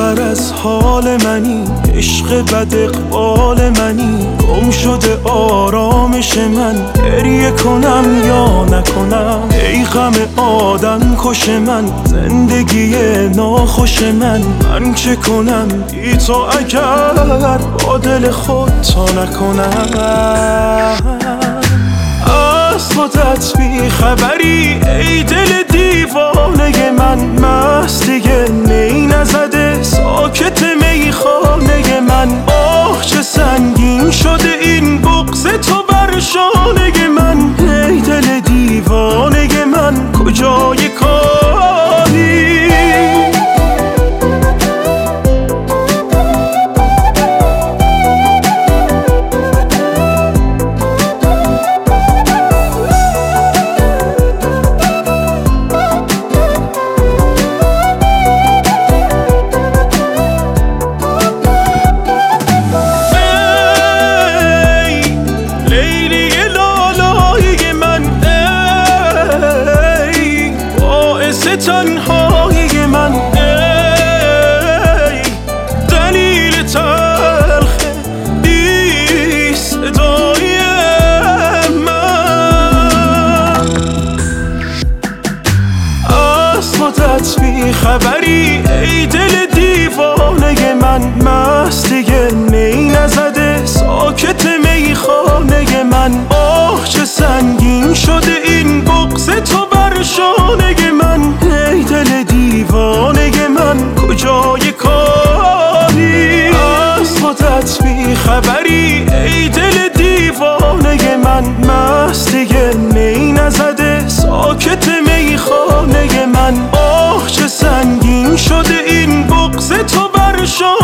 خبر از حال منی، عشق بد اقبال منی، گم شده آرامش من، گریه کنم یا نکنم، ای غم آدم کش من، زندگی ناخوش من چه کنم بی تو اگر با دل خود تا نکنم. از خودت بی خبری ای دل دیوانه من، مست دیگه می نزده ساکت میخانه من، آه چه سنگین شده این بغض تو بر شانه من، ای دل دیوانه من کجای کاری. تنهایی من ای دلیل تلخ بی صدای من، از خودت بی خبری ای دل دیوانه من، مست دیگه می نزده ساکت میخانه من، آه چه سنگین شده این بغض تو بر شانه من، ای دل دیوانه من کجای کاری. از خودت بی خبری ای دل دیوانه من، مست دیگه می نزده ساکت میخانه من، آه چه سنگین شده این بغض تو بر شانه